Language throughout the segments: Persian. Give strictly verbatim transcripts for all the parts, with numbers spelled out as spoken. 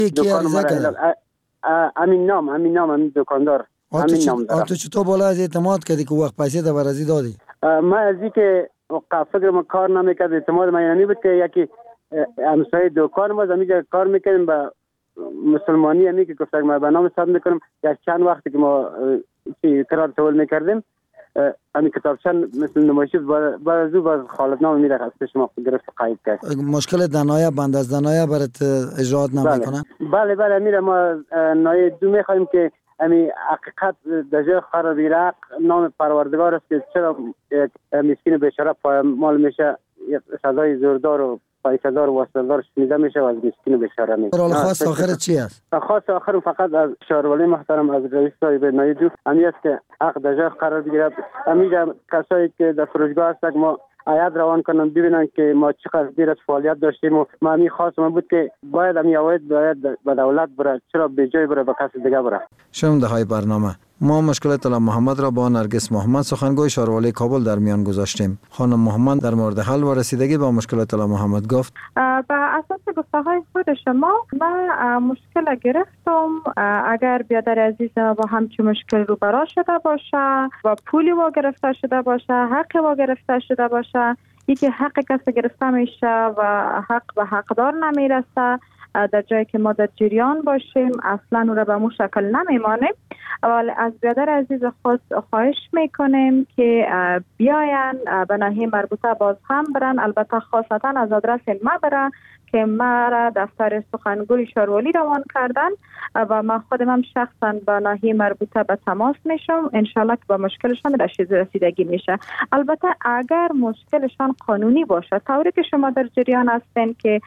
دکان مرا همین نام همین نام همین دکاندار همین نام دارم. تو چطور بالا از اعتماد کردی که وقت پیسه تا برازی دادی؟ ما از این که فکر ما کار نمیکرد اعتماد ما یعنی بود که یکی همسایه دکان ما زمینجا کار میکردیم با مسلمانی همی که گفتم ما به نام حساب میکنم یا چند وقتی که ما قرار تول میکردیم همین کتابچه مثل نمایشی بعد از او باز خالصنامه میره از پیش ما گرفت قید کرد. مشکل دنایا بند از دنایا برات اجرات نمیکنه؟ بله بله میره ما نای دو میخوایم که همین حقیقت در جای قرار بگیره. نام پروردگار است که چرا مسکین بیچاره پایمال میشه سزای زوردار و پایسدار و واسدار شنیده میشه و از مسکین بیچاره میشه. رول خاص آخر چی است؟ خاص آخر فقط از شهرولی محترم از رئیس صاحب نایدو همی است که حق در جای قرار بگیره. همیجا کسایی که در فروشگاه هستند ما عیاد روان کنن ببینن که ما چقدر دیر از فعالیت داشتیم و ما همین خواستم بود که باید همی اواید باید به دولت بره، چرا به جای بره به کسی دیگه بره. شنونده های برنامه ما مشکل طلا محمد را با نرگس محمد سخنگوی شهروالی کابل در میان گذاشتیم. خانم محمد در مورد حل و رسیدگی با مشکل طلا محمد گفت با اساس گفته های خود شما من مشکل گرفتم. اگر بیادر عزیز با همچین مشکل روبرا شده باشه و پولی و گرفته شده باشه، حق و گرفته شده باشه، یکی حق کسی گرفته میشه و حق به حقدار نمیرسه، در جایی که ما در جریان باشیم اصلا او را به مو شکل نمیمانیم. ولی از برادر عزیز خود خواهش میکنیم که بیاین به ناحیه مربوطه باز هم برن، البته خاصتا از آدرس ما برن که ما را دفتر سخنگوی شهروالی روان کردن و ما خودم هم شخصا با ناحیه مربوطه به تماس میشم. انشالله که با مشکلشان رسیدگی میشه. البته اگر مشکلشان قانونی باشه، طوری که شما در جریان هستین که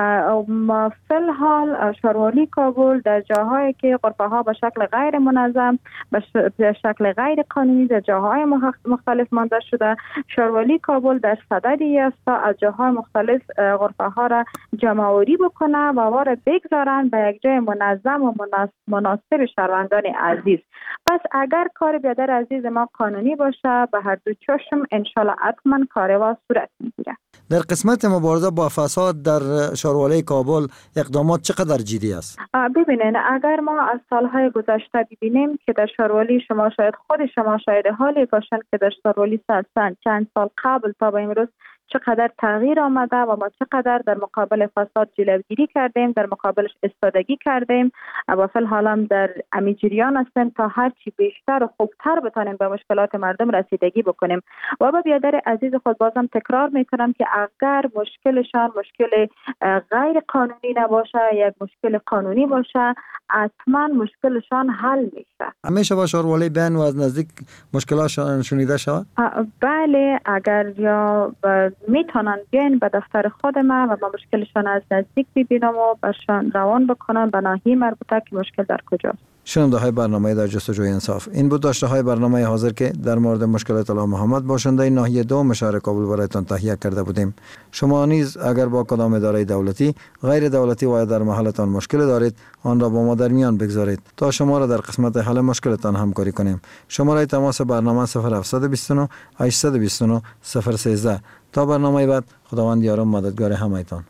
ما فی الحال شهروالی کابل در جاهایی که غرفه ها به شکل غیر منظم، به شکل غیر قانونی در جاهای مختلف مانده شده، شهروالی کابل در صددی است تا از جاهای مختلف غرفه ها را جمع‌آوری بکنه و وارد بگذارن به یک جای منظم و مناسب شهروندان عزیز. پس اگر کار بیادر عزیز ما قانونی باشه به هر دو چشم انشالله حتما کاروا صورت میگیره. در قسمت مبارزه با فساد در شهروالی کابل اقدامات چقدر جدی است؟ ببینید اگر ما از سالهای گذشته ببینیم که در شهروالی شما شاید خود شما شاید حالی باشن که در شهروالی چند سال قبل تا به امروز چقدر تغییر آمده و ما چقدر در مقابل فساد جلوگیری کردیم، در مقابلش استادگی کردیم و فی الحال هم در امی جریان هستیم تا هر چی بیشتر و خوبتر بتانیم به مشکلات مردم رسیدگی بکنیم. و با بیادر عزیز خود بازم تکرار میکنم که اگر مشکلشان مشکل غیر قانونی نباشه، یک مشکل قانونی باشه، حتما مشکلشان حل میشه. همیشه با شهروالی بین و از نزدیک مشکلاتشان شنیده شود؟ بله، اگر یا میتونن بیاین به دفتر خود ما و ما مشکلشان از نزدیک ببینم و برشان روان بکنم به ناحیه مربوطه که مشکل در کجاست. شنونده های برنامه در جستجوی انصاف، این بود داشته های برنامه حاضر که در مورد مشکل طلا محمد باشنده ناحیه دوم شهر کابل برایتان تهیه کرده بودیم. شما نیز اگر با کدام اداره دولتی، غیر دولتی و در محلتان مشکل دارید آن را با ما در میان بگذارید تا شما را در قسمت حل مشکلتان همکاری کنیم. شماره تماس برنامه صفر هفت دو نه هشت دو نه صفر یک سه. تا برنامه بعد، خداوند یار و مددگار همه‌تان.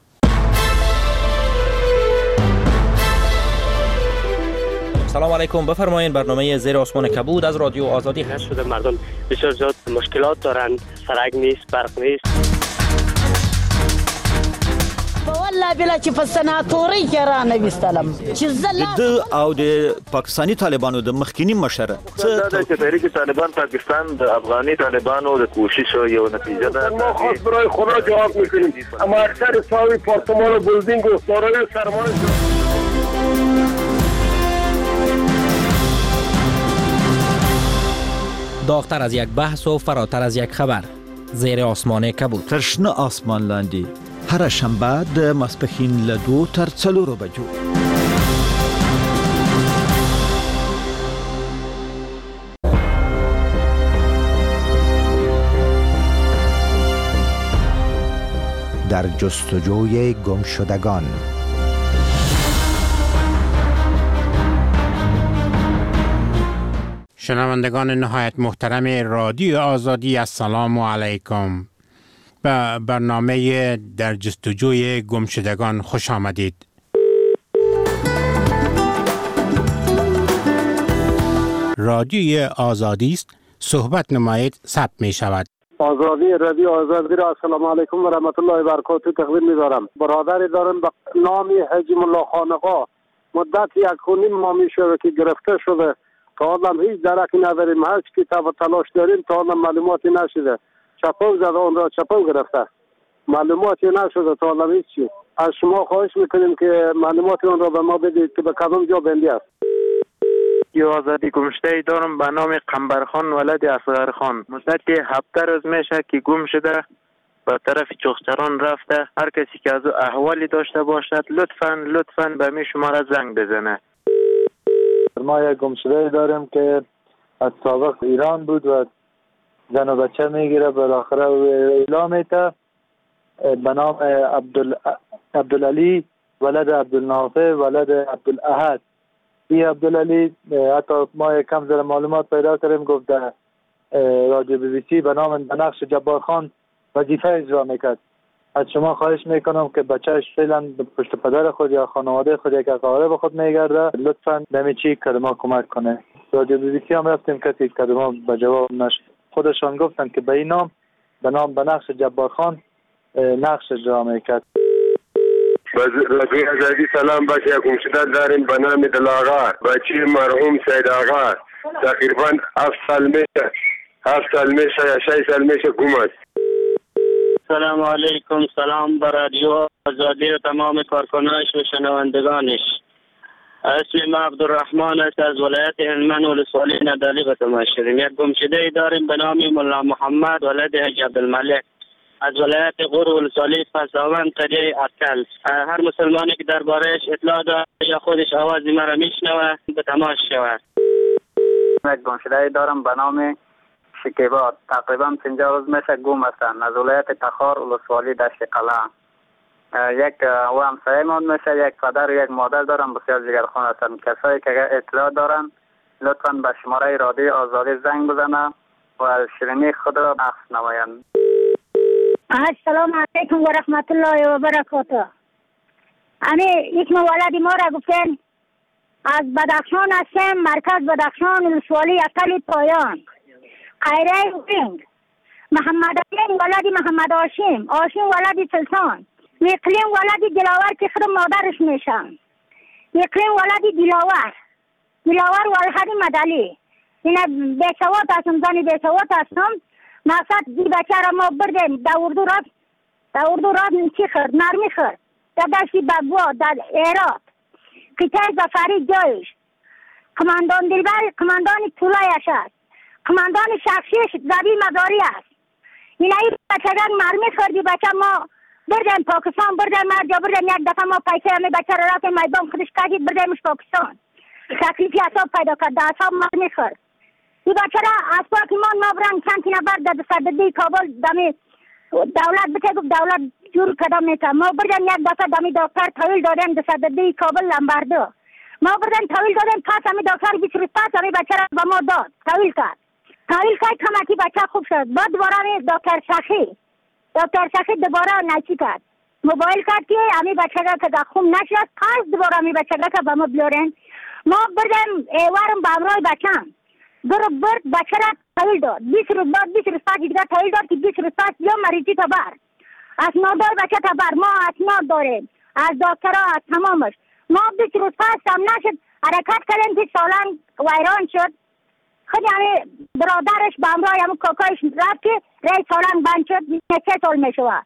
سلام علیکم، بفرمایید. برنامه زیر آسمان کبود از رادیو آزادی هست شده. مردم بسیار زیاد مشکلات دارن، سرک نیست، برق نیست. والله بلا چې په سناتوري کې را نه وستلم چې زله د او د پاکستاني طالبانو د مخکینی مشر څه د تحریک طالبان پاکستان د افغاني طالبانو د کوشش یو نتیجه ده. ما خاص برای خدا جواب میکنیم. اما اکثر ساوی پارتمان و بلدینگ و سارای سرمایه داغتر از یک بحث و فراتر از یک خبر، زیر آسمان کبود. ترشنه آسمان لاندی هر شنبه د ماسپښین له دو تر څلورو بجو. در جستجوی گمشدگان. شنوندگان نهایت محترم رادیو آزادی، السلام علیکم. به برنامه در جستجوی گمشدگان خوش آمدید. رادیوی آزادی است صحبت نمایید ثبت می شود. آزادی رادیو آزادی را السلام علیکم و رحمت الله و برکاته تقدیم می‌دارم. برادری دارم به نام حاجی ملا خانقا، مدت یک و نیم ماه میشه که گرفته شده. تا حالا هیچ درکی نداریم، هر چی که تلاش داریم تا حالا معلوماتی نشده. چپاو زده اون را چپاو گرفته، معلوماتی نشده تا حالا هیچ چی. از شما خواهش میکنیم که معلومات اون را به ما بدید که به کدام جا بندی است. یه آزادی گمشده دارم به نام قنبرخان ولد اصغرخان. مدت هفته روز میشه که گم شده، به طرف چخچران رفته. هر کسی که از او احوالی داشته باشد لطفاً لطفاً به می شماره زنگ بزنه. ما یک گمشده داریم که از سابق ایران بود و زن و بچه میگیره، بالاخره اعلام میته به نام عبدال عبدالعلی ولد عبدالنافع ولد عبدالاحد. این عبدالعلی حتی ما کم زر معلومات پیدا کردیم، گفت در رادیو بی بی سی به نام بنقش جبار خان وظیفه اجرا میکرد. از شما خواهش میکنم که بچهش فعلا پشت پدر خود یا خانواده خود یک اقارب خود میگرده، لطفا به چی کدما کمک کنه. رادیو بی بی سی هم رفتیم کسی کدما به جواب نشد. خودشان گفتن که به این نام به نام بنقش جبار خان نقش اجرا میکرد. رادیو آزادی سلام باشه. یک گمشده داریم به نام دلاغا، بچه مرحوم سید آقا، تقریبا هفت سال میشه هفت سال میشه یا شش سال میشه گم است. سلام علیکم. سلام بر رادیو آزادی و تمام کارکنانش و شنوندگانش. اسم ما عبدالرحمن است، از ولایت هلمند ولسوالی ندالی به تماس شدیم. یک گمشده داریم به نام ملا محمد ولد حاج عبدالملک از ولایت غور ولسوالی پساوند قریه اکل. هر مسلمانی که دربارهش اطلاع داره یا خودش آوازی مرا میشنوه به تماس شود. یک گمشده دارم به نام شکیبا، تقریبا پنجاه روز میشه گم هستند، از ولایت تخار ولسوالی دشت قلعه. یک و همسایه من میشه، یک پدر و یک مادر دارم، بسیار جگرخون هستند. کسایی که اطلاع دارن لطفا به شماره رادیو آزادی زنگ بزنن و شیرینی خود را بخش نمایند. السلام علیکم و رحمت الله و برکاته. امی یک مولدی ما را گفتن از بدخشان هستیم، مرکز بدخشان ولسوالی اقل پایان. خیره وینگ محمد علیم ولدی محمد آشیم، آشیم ولدی سلطان، اقلیم ولدی دلاور که خود مادرش میشن، اقلیم ولدی دلاور دلاور ولدی مدلی. اینا بیسوات هستم، زنی بیسوات هستم. مقصد دی بچه را ما بردیم در اردو راد در اردو راد چی خرد نرمی خرد در دشتی بگوا در ایراد قطعه زفری جایش. کماندان دلبر کماندان طولایش است، کماندان شخصیش زبی مداری است. این ای بچه را مرمی خردی بچه ما بردیم پاکستان، بردیم مرجا، بردیم یک دفعه ما پیسه همی بچه را رفتیم میدان خودش کشید بردیمش پاکستان. تکلیفی اصاب پیدا کرد، در اصاب مرمی خرد. این بچه را از پاکیمان ما برن چند تینه بر در صددی کابل دمی دولت بچه گفت دولت جور کدام میتر. ما بردیم یک دفعه دمی دکتر طویل دادیم در صددی کابل لنبرده. ما بردیم طویل دادیم پس همی دکتر بیس روز پس همی بچه را با ما داد طویل کرد. طویل کرد کمکی بچه خوب شد. بعد دوباره همی دکتر شخی دکتر شخی دوباره نچی کرد، موبایل کرد که همی بچه را که خوب نشد، پس دوباره همی بچه را که با ما بلورن. ما بردیم ایوارم با امرای بچم برو برد بچه را طویل داد. بیس روز بعد بیس روز پس دیگر طویل داد که بیس روز پس یا مریضی تا بر اسناد دار بچه تا بر. ما اسناد داریم از دکتر ها از تمامش. ما بیس روز پس هم نشد حرکت کردیم که سالان ویران شد. خیلی همه برادرش با امرای همه کاکایش رفت که رای سالان بند شد. سه سال می شود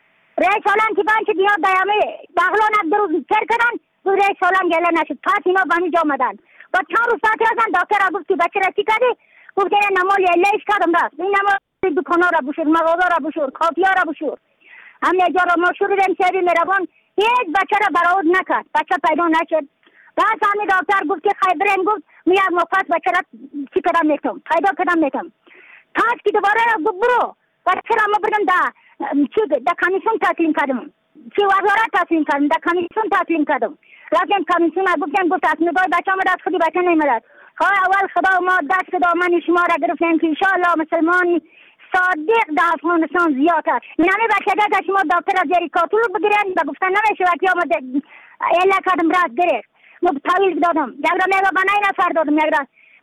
رای سالان که بند شد. اینا در همه بغلان هم دو روز کر کردن دو رای سالان گله نشد. پس اینا با همی جا مدن با چند روز ساعت رازن دکتر را گفت که بچه را چی کردی؟ گفت که نمال لیش کردم راست. این نمال دکانا را بشور، مغازه را بشور، کافیا را بشور. همه جا را مشهور دیم سیبی میروان. هیچ بچه را برآورد نکرد، بچه پیدا نشد. بعد همه دکتر گفت که خیبرین گفت میاد مفت بچه را چی کردم میتم پیدا کردم میتم. پس که دوباره گفت برو بچه را ما بردم در چی در کمیسیون تسلیم کردم، چی وزارت تسلیم کردم، در کمیسیون تسلیم کردم. رفتیم کمیسیون ها گفتن گفت تصمیمگاه بچه ما دست خودی بچه نیمدد. ها اول خدا ما دست دامن شما را گرفتیم که انشاءالله مسلمان صادق در افغانستان زیاد است. این همه بچه که شما دکتر از زیر کاتول بگیرن و گفتن نمیشه وقتی آمد اله کردم راست گرفت. ما طویل دادم یک را میگه با نای نفر دادم یک را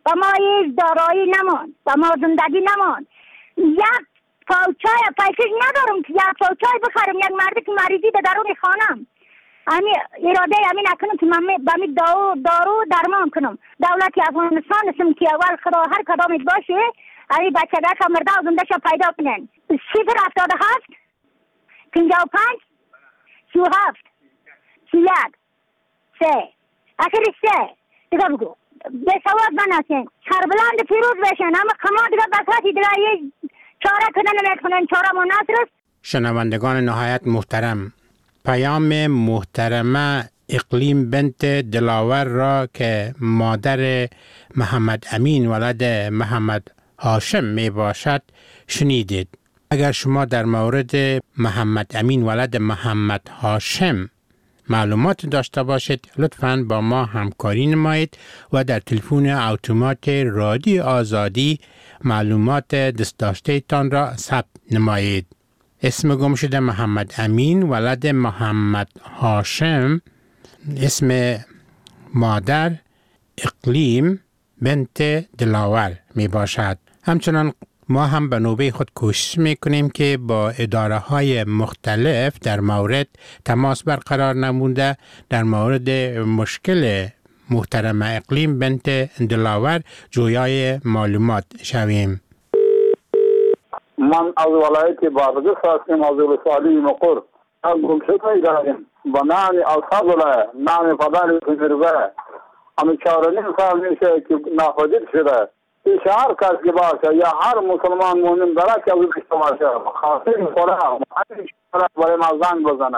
و ما هیچ دارایی نمان و ما زندگی نمان. یک پاوچای پیسش ندارم که یک پاوچای بخرم. یک مردی که مریضی در درون خانم امی اراده امی نکنم که من بمی دارو دارو درمان کنم. دولت افغانستان اسم که اول خدا هر کدامت باشه امی بچه که مرده و زنده شو پیدا کنن. صفر هفتاد هفت پنجاه و پنج سی و هفت سی یک سه اخیر سه دیگه بگو به سواد بناسین سربلند پیروز بشن. اما کما دیگه بساتی دیگه یه چاره کنن نمیکنن. چاره مناصر است. شنوندگان نهایت محترم، پیام محترمه اقلیم بنت دلاور را که مادر محمد امین ولد محمد هاشم می باشد شنیدید. اگر شما در مورد محمد امین ولد محمد هاشم معلومات داشته باشید لطفاً با ما همکاری نمایید و در تلفن اتومات رادیو آزادی معلومات دست داشته تان را ثبت نمایید. اسم گم شده محمد امین ولد محمد هاشم، اسم مادر اقلیم بنت دلاور می باشد. همچنان ما هم به نوبه خود کوشش می کنیم که با اداره های مختلف در مورد تماس برقرار نموده در مورد مشکل محترم اقلیم بنت دلاور جویای معلومات شویم. من از ولایت بادغیس هستم، از ولسوالی مقر. از گمشده داریم با نام الفضل، نام پدر پیرزه. همین چهار نیم سال میشه که ناپدید شده. پیش هر کس که باشه یا هر مسلمان مؤمن داره که از او بیشتر باشه خاصی خوره همین شکره برای ما زنگ بزنه.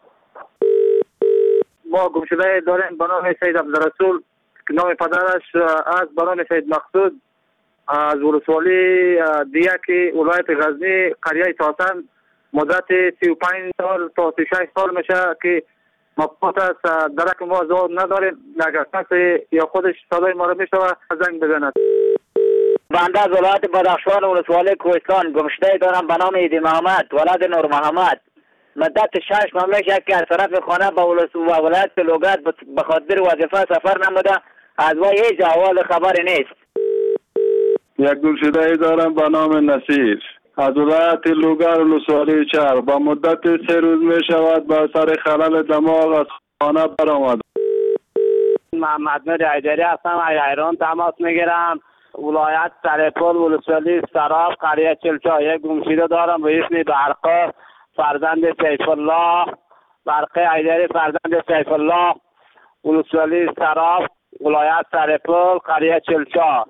ما گمشده داریم به نام سید عبدالرسول که نام پدرش از به نام سید مقصود از ولسوالی دیگه ولایت غزنی قریه تاسن. مدت سی و پنج سال تا سی و شش سال میشه که مبهوت است. درک ما زور نداریم. اگر کسی یا خودش صدای ما رو میشنوه زنگ بزند. بنده از ولایت بدخشان ولسوالی کوهستان گمشده دارم به نام ایدی محمد ولد نور محمد. مدت شش ماه میشه که از طرف خانه به ولایت لوگرد به خاطر وظیفه سفر نموده. از وی هیچ احوال خبری نیست. یک گمشده دارم به نام نصیر از ولایت لوگر ولسوالی چهار. با مدت سه روز می شود با سر خلل دماغ از خانه برآمد. محمد نور ایدری هستم، از ایران تماس میگیرم. ولایت سرپل ولسوالی سراب قریه چلچا. یک گمشده دارم به اسم برقه فرزند سیف الله. برقه ایدری فرزند سیف الله، ولسوالی سراب ولایت سرپل قریه چلچا.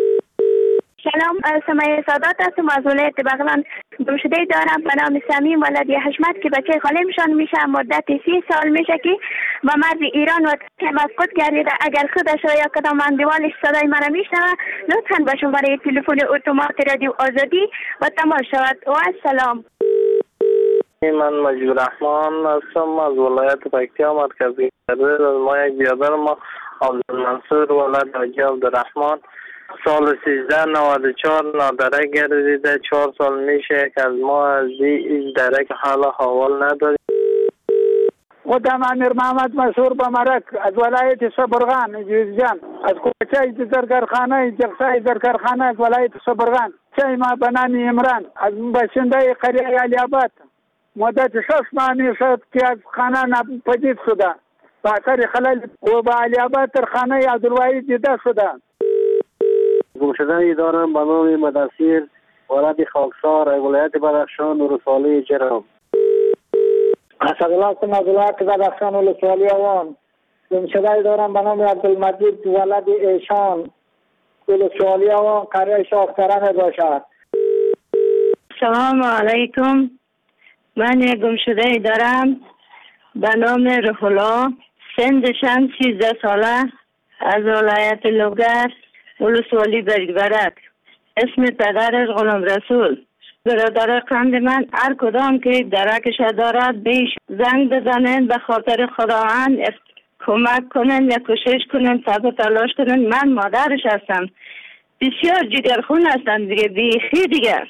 سلام، سمیه سادات هستم از ولایت بغلان. گمشده دارم به نام سمیم ولد حشمت که بچه خالمشان میشه. مدت سی سال میشه که با مرز ایران و مسقط گردیده. اگر خودش یا کدام اندوالش صدای مرا میشنوه لطفاً به شماره تلفن اتومات رادیو آزادی و تماس شود. و السلام. من مجید الرحمن هستم از ولایت پکتیا مرکزی. از ما یک بیادر ما عبدالمنصور ولد حاجی عبدالرحمن سال سیزده نود و چهار نادرک گردیده. چهار سال میشه که از ما از این درک حال حوال نداریم. خودم امیر محمد مسعود بمرک از ولایت صبرغان جوزجان. از کوچه زرگرخانه جلسه زرگرخانه از ولایت صبرغان. چه ما بنامی عمران از باشنده قریه علی آباد. مدت شش ماه میشد که از خانه ناپدید شده. با اثر خلل و با علی آباد تر خانه عبدالواحد دیده شده. گمشده دارم به نام مدثر ولد خاکسار ولایت بدخشان ولسوالی جرم. اسدالله هستم از ولایت بدخشان ولسوالی اوان. گمشده دارم به نام عبدالمجید ولد ایشان ولسوالی اوان قریه شاختران باشد. سلام علیکم. من گمشده دارم به نام رفلا. سنشم سیزده ساله از ولایت لوگر ولسوالی برگبرک. اسم پدرش غلام رسول. برادر قند من هر کدام که درکش دارد بیش زنگ بزنن به خاطر خداوند کمک کنن یا کوشش کنن تب تلاش کنن. من مادرش هستم. بسیار جگرخون هستم دیگه بیخی دیگه.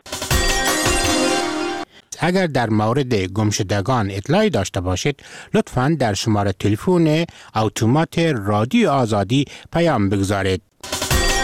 اگر در مورد گمشدگان اطلاعی داشته باشید لطفاً در شماره تلفن اتومات رادیو آزادی پیام بگذارید.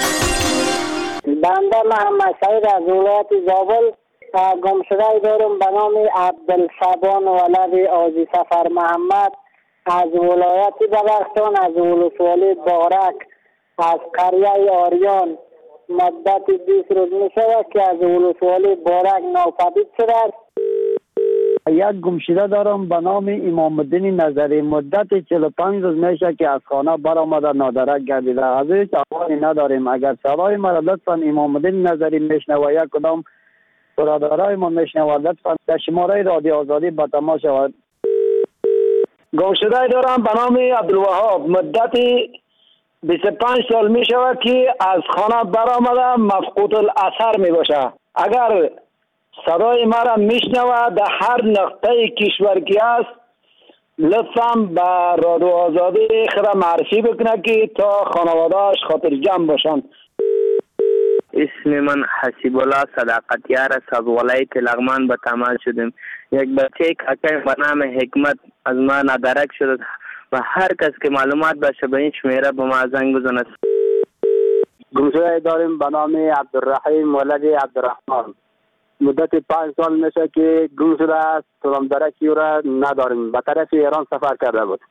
بنده محمد سعید از ولایت زابل گمشده دارم به نام عبدالشبان ولد آجی سفر محمد از ولایت بدخشان از ولسوالی بارک از قریه آریان مدت بیست روز می شود که از ولسوالی بارک ناپدید شده است. یک گمشده دارم به نام امام الدین نظری مدت چهل و پنج روز میشه که از خانه برآمده نادرک گردیده. از هیچ احوالی نداریم. اگر صدای مرا لطفا امام الدین نظری میشنوه یک کدام برادرای ما میشنوه لطفا در شماره رادیو آزادی به تماس شود. گمشده دارم به نام عبدالوهاب مدت بیست و پنج سال می شود که از خانه برآمده مفقود الاثر می باشه. اگر صدای مرا میشنوه در هر نقطه کشور که است لطفا به رادیو آزادی خود معرفی بکنه که تا خانواده‌اش خاطر جمع باشند. اسم من حسیب الله صداقتیار است. از ولایت لغمان به تماس شدیم. یک بچه کاکای به نام حکمت از ما ندرک شده و هر کس که معلومات باشه به این شمیره به ما زنگ بزنه. گمشده داریم به نام عبدالرحیم ولد عبدالرحمن مدت پنج سال میشه که گم شده است. سلام درکی را نداریم. به طرف ایران سفر کرده بود.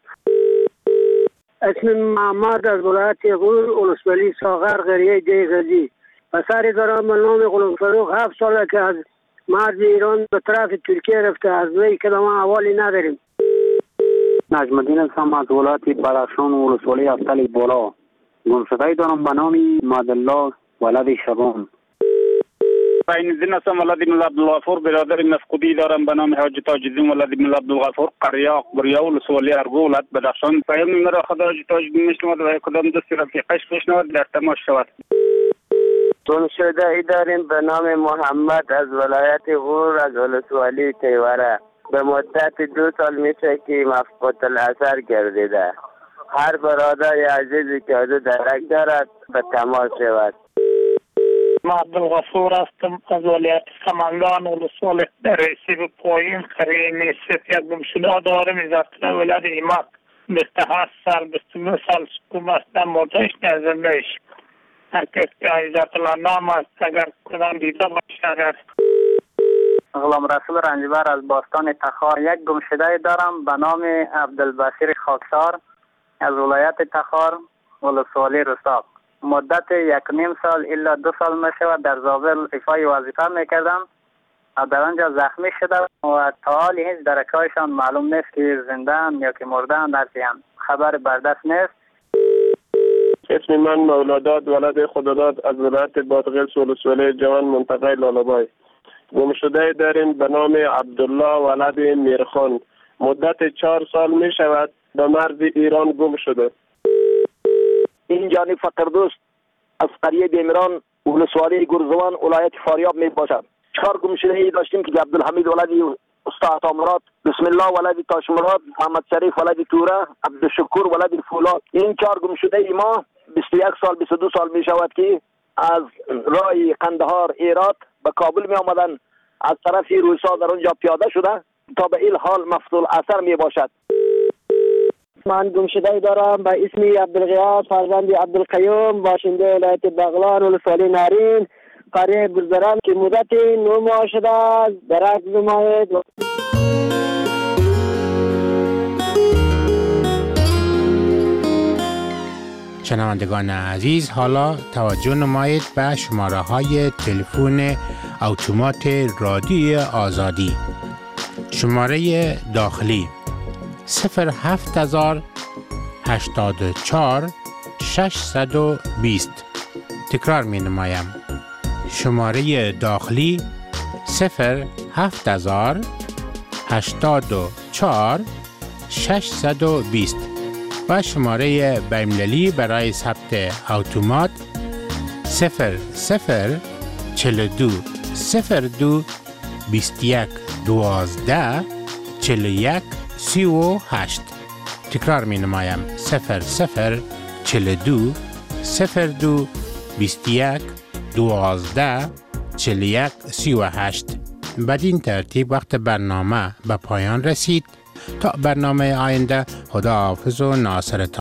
اسم محمد از ولایت غور ولسوالی ساغر قریه دیغزی. پسری دارم به نام غلام فروخ هفت ساله که از مرز ایران به طرف ترکیه رفته. از وی کلمه حوالی نداریم. نجم الدین هستم از ولایت بدخشان ولسوالی افتل بالا. گمشده دارم به نام مادالله ولد شبان. عین الدین هستم ولد مولا عبدالغفور. برادر مفقودی دارم به نام حاج تاج الدین ولد مولا عبدالغفور قریه اکبریه ولسوالی ارگو ولایت بدخشان. پیام مرا خدا حاج تاج الدین میشنود و کدام دستی رفیقش میشنود در تماس شود. گمشده ای داریم به نام محمد از ولایت غور از ولسوالی تیوره. به مدت دو سال میشه که مفقود الاثر گردیده. هر برادر عزیزی که از درک دارد به تماس شود. ما عبدالغفور هستم از ولایت سمنگان ولسوالی در رسیب پایین قریه نیست. یک گمشده دارم از ولایت ایماق بیست و هشت سال بیست و نه سال سکوم است. در موردش نزدیش هر کس که عزت الله نام است اگر کدام دیده باشه. اگر غلام رسول رنجبر از باستان تخار. یک گمشده دارم به نام عبدالبصیر خاکسار از ولایت تخار ولسوالی رساق. مدت یک نیم سال الا دو سال میشود در زابل ایفای وظیفه میکردم و در آنجا زخمی شده و تا حال هیچ درکایشان معلوم نیست که زنده‌اند یا که مرده‌اند. هستند خبر بردست نیست. اسم من مولاداد ولد خداداد از ولایت بادغیس ولسوالی جوان منطقه لالابای. گمشده داریم به نام عبدالله ولد میرخان. مدت چهار سال می شود به مرز ایران گم شده. این جانی فقردوست از قریه بیمران ولسوالی گرزوان ولایت فاریاب می باشد. چهار گمشده ای داشتیم که عبدالحمید ولد استاد عطامراد، بسم الله ولد تاشمراد، محمد شریف ولد توره، عبدالشکور ولد فولاد. این چهار گمشده ای ما بیست و یک سال بیست و دو سال می شود که از راه قندهار ایرات به کابل می آمدن. از طرف روسا در اونجا پیاده شده تا به این حال مفضول اثر می باشد. من گمشده دارم به اسم عبدالغیاث فرزند عبدالقیوم باشنده ولایت بغلان ولسوالی نارین قریه گلزران که مدت نه ماه شده است. درک نمایید. شنوندگان عزیز، حالا توجه نمایید به شماره های تلفن اتومات رادیو آزادی. شماره داخلی صفر هفت هزار هشتاد و چهار ششصد و بیست. تکرار می نمایم. شماره داخلی صفر هفت هزار هشتاد و چهار ششصد و بیست و شماره بین‌المللی برای ثبت اتومات صفر صفر چهل و دو صفر دو بیست و یک دوازده چهل و یک سی و هشت. تکرار می نمایم. صفر صفر چهل و دو صفر دو بیست و یک دوازده چهل و یک سی و هشت. بدین ترتیب وقت برنامه به پایان رسید. تا برنامه آینده، خدا حافظ و ناصرتان.